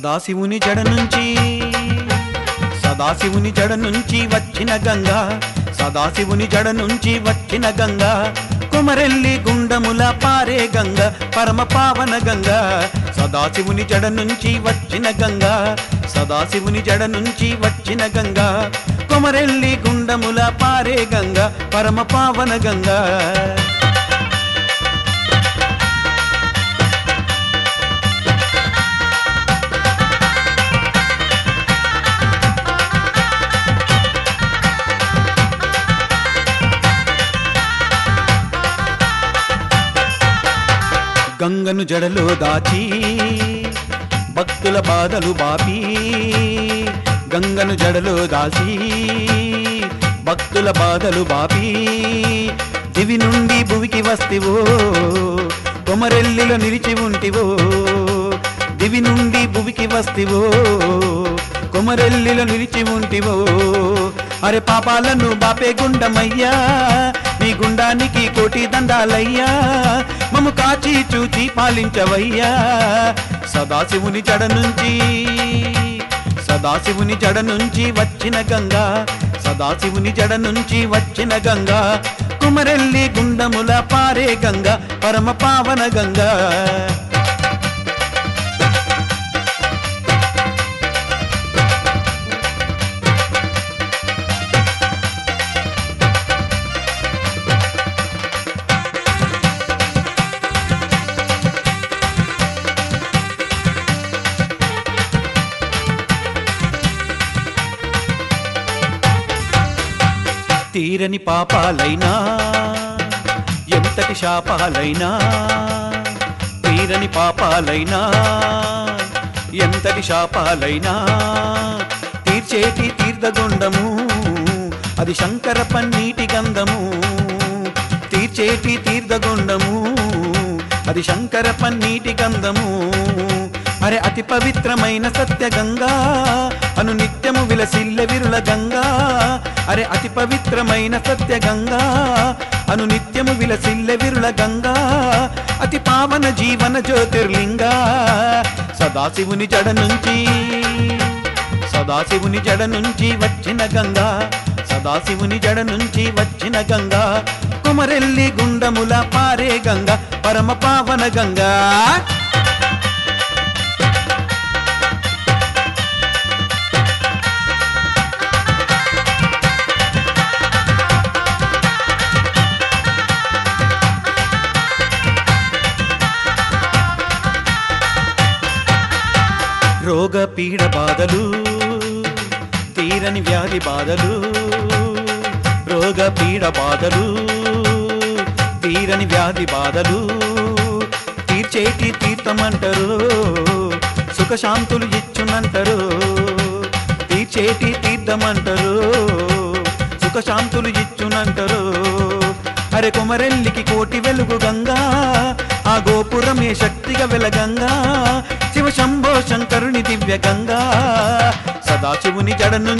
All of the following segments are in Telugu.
సదాశివుని జడ నుంచి వచ్చిన గంగా, సదాశివుని జడ నుంచి వచ్చిన గంగా, కుమరెల్లి గుండముల పారే గంగా, పరమ పావన గంగా. సదాశివుని జడ నుంచి వచ్చిన గంగా, సదాశివుని జడ నుంచి వచ్చిన గంగా, కుమరెల్లి గుండముల పారే గంగా, పరమ పావన గంగా. గంగను జడలో దాచి భక్తుల బాధలు బాపి, గంగను జడలో దాచి భక్తుల బాధలు బాపి, దివి నుండి భువికి వస్తివో కొమరెల్లిలో నిలిచి ఉంటివో, దివి నుండి భువికి వస్తివో కొమరెల్లిలో నిలిచి ఉంటివో. అరే పాపాలను బాపే గుండమయ్యా, నీ గుండానికి కోటి దండాలయ్యా, మము కాచి చూచి పాలించవయ్యా. సదాశివుని జడ నుంచి వచ్చిన గంగా, సదాశివుని జడ నుంచి వచ్చిన గంగా, కుమరెల్లి గుండముల పారే గంగా, పరమ పావన గంగా. తీరని పాపాలైనా ఎంతటి శాపాలైనా, తీరని పాపాలైనా ఎంతటి శాపాలైనా, తీర్చేటి తీర్థగుండము అది శంకర పన్నీటి గంధము, తీర్చేటి తీర్థగుండము అది శంకర పన్నీటి గంధము. అరే అతి పవిత్రమైన సత్య గంగా, అను నిత్యము విలసిల్లె విరుల గంగా, అరే అతి పవిత్రమైన సత్య గంగా, అను నిత్యము విలసిల్లె విరుల గంగా, అతి పావన జీవన జ్యోతిర్లింగా. సదాశివుని జడ నుంచి వచ్చిన గంగా, సదాశివుని జడ నుంచి వచ్చిన గంగా, కుమరెల్లి గుండముల పారే గంగా, పరమ పావన గంగా. రోగ పీడ బాధలు తీరని వ్యాధి బాధలు, రోగ పీడ బాధలు తీరని వ్యాధి బాధలు, తీర్చేటి తీర్థమంటారు సుఖశాంతులు ఇచ్చునంటారు, తీర్చేటి తీర్థమంటారు సుఖశాంతులు ఇచ్చునంటారు. అరే కుమరెల్లికి కోటి వెలుగు గంగా, ఆ గోపురమే శక్తిగా వెలగంగా, శివ శంభో శంకరుని దివ్య గంగా. సదాశివుని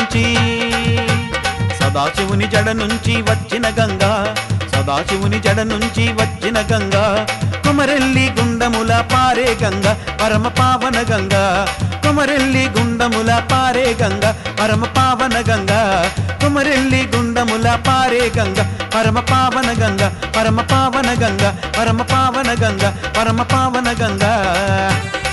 జడ నుంచి వచ్చిన గంగా, సదాశివుని జడ నుంచి వచ్చిన గంగా, కుమరెల్లి గుండముల పారే గంగా, పరమ పావన గంగా, కుమరెల్లి గుండముల పారే గంగా, పరమ పావన గంగా, కుమరెల్లి గుండముల పారే గంగా, పరమ పావన గంగా, పరమ పావన గంగా, పరమ పావన గంగా, పరమ పావన గంగా.